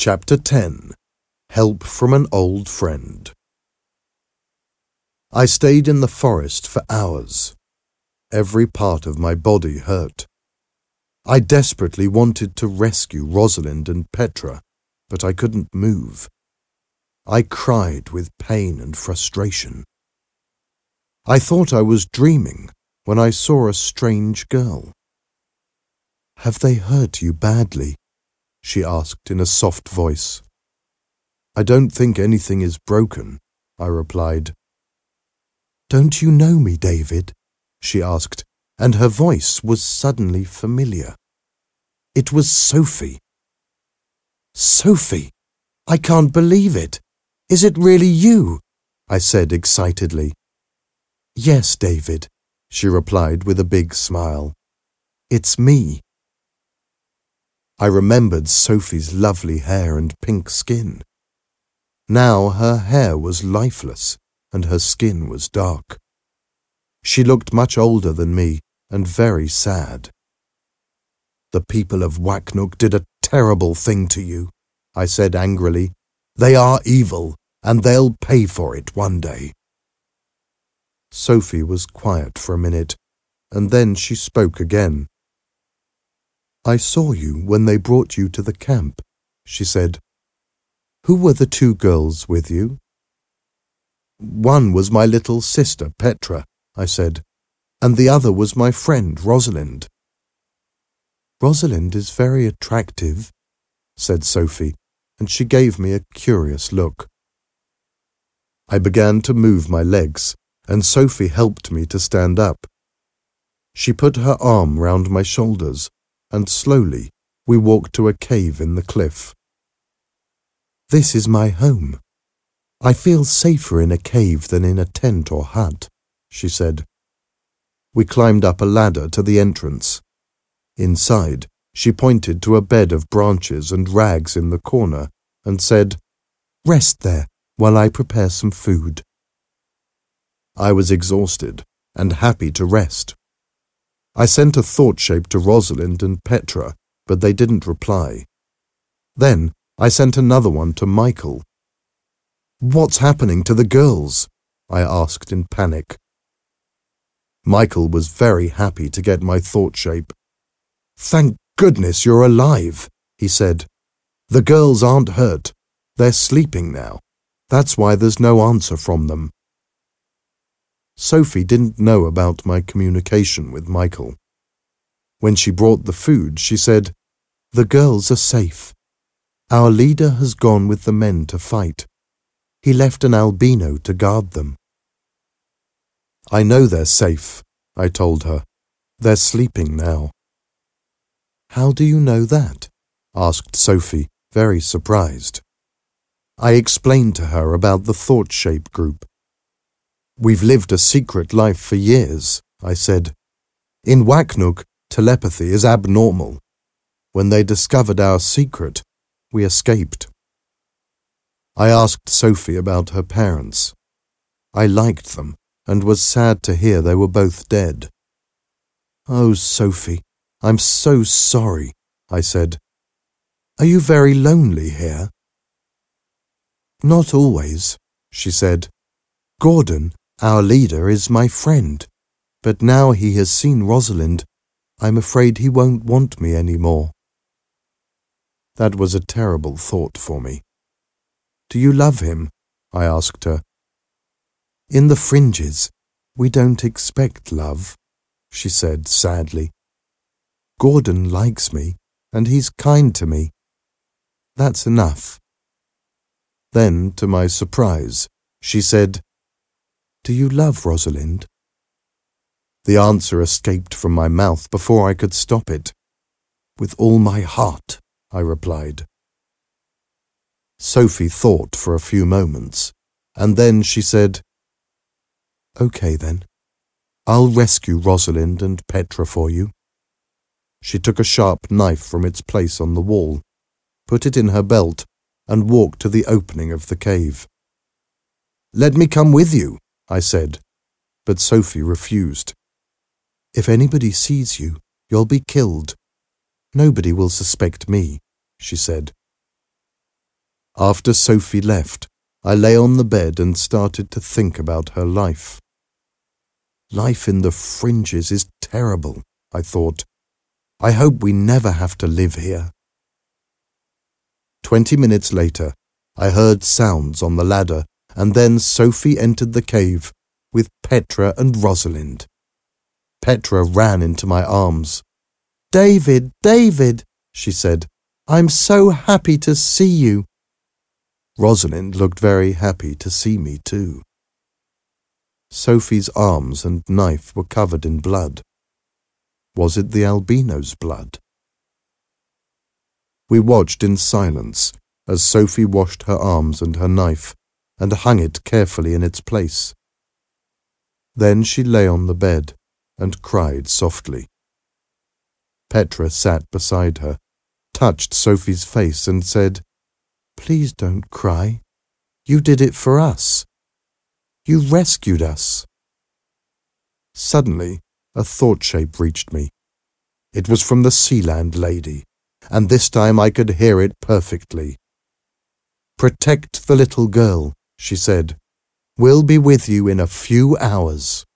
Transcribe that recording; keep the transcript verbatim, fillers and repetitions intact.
Chapter ten. Help from an Old Friend. I stayed in the forest for hours. Every part of my body hurt. I desperately wanted to rescue Rosalind and Petra, but I couldn't move. I cried with pain and frustration. I thought I was dreaming when I saw a strange girl. "Have they hurt you badly?" she asked in a soft voice. "I don't think anything is broken," I replied. "Don't you know me, David?" she asked, and her voice was suddenly familiar. It was Sophie. "Sophie! I can't believe it! Is it really you?" I said excitedly. "Yes, David," she replied with a big smile. "It's me." I remembered Sophie's lovely hair and pink skin. Now her hair was lifeless and her skin was dark. She looked much older than me and very sad. "The people of Waknuk did a terrible thing to you," I said angrily. "They are evil and they'll pay for it one day." Sophie was quiet for a minute and then she spoke again. "I saw you when they brought you to the camp," she said. "Who were the two girls with you?" "One was my little sister, Petra," I said, "and the other was my friend, Rosalind." "Rosalind is very attractive," said Sophie, and she gave me a curious look. I began to move my legs, and Sophie helped me to stand up. She put her arm round my shoulders, and slowly we walked to a cave in the cliff. "This is my home. I feel safer in a cave than in a tent or hut," she said. We climbed up a ladder to the entrance. Inside, she pointed to a bed of branches and rags in the corner and said, "Rest there while I prepare some food." I was exhausted and happy to rest. I sent a thought shape to Rosalind and Petra, but they didn't reply. Then I sent another one to Michael. "What's happening to the girls?" I asked in panic. Michael was very happy to get my thought shape. "Thank goodness you're alive," he said. "The girls aren't hurt. They're sleeping now. That's why there's no answer from them." Sophie didn't know about my communication with Michael. When she brought the food, she said, "The girls are safe. Our leader has gone with the men to fight. He left an albino to guard them." "I know they're safe," I told her. "They're sleeping now." "How do you know that?" asked Sophie, very surprised. I explained to her about the Thought Shape group. "We've lived a secret life for years," I said. "In Waknuk, telepathy is abnormal. When they discovered our secret, we escaped." I asked Sophie about her parents. I liked them and was sad to hear they were both dead. "Oh, Sophie, I'm so sorry," I said. "Are you very lonely here?" "Not always," she said. "Gordon, our leader, is my friend, but now he has seen Rosalind, I'm afraid he won't want me any more." That was a terrible thought for me. "Do you love him?" I asked her. "In the fringes, we don't expect love," she said sadly. "Gordon likes me, and he's kind to me. That's enough." Then, to my surprise, she said, "Do you love Rosalind?" The answer escaped from my mouth before I could stop it. "With all my heart," I replied. Sophie thought for a few moments, and then she said, "Okay then, I'll rescue Rosalind and Petra for you." She took a sharp knife from its place on the wall, put it in her belt, and walked to the opening of the cave. "Let me come with you," I said, but Sophie refused. "If anybody sees you, you'll be killed. Nobody will suspect me," she said. After Sophie left, I lay on the bed and started to think about her life. Life in the fringes is terrible, I thought. I hope we never have to live here. Twenty minutes later, I heard sounds on the ladder, and then Sophie entered the cave with Petra and Rosalind. Petra ran into my arms. "David, David," she said, "I'm so happy to see you." Rosalind looked very happy to see me too. Sophie's arms and knife were covered in blood. Was it the albino's blood? We watched in silence as Sophie washed her arms and her knife and hung it carefully in its place. Then she lay on the bed and cried softly. Petra sat beside her, touched Sophie's face and said, "Please don't cry. You did it for us. You rescued us." Suddenly, a thought shape reached me. It was from the Sealand lady, and this time I could hear it perfectly. "Protect the little girl," she said. "We'll be with you in a few hours."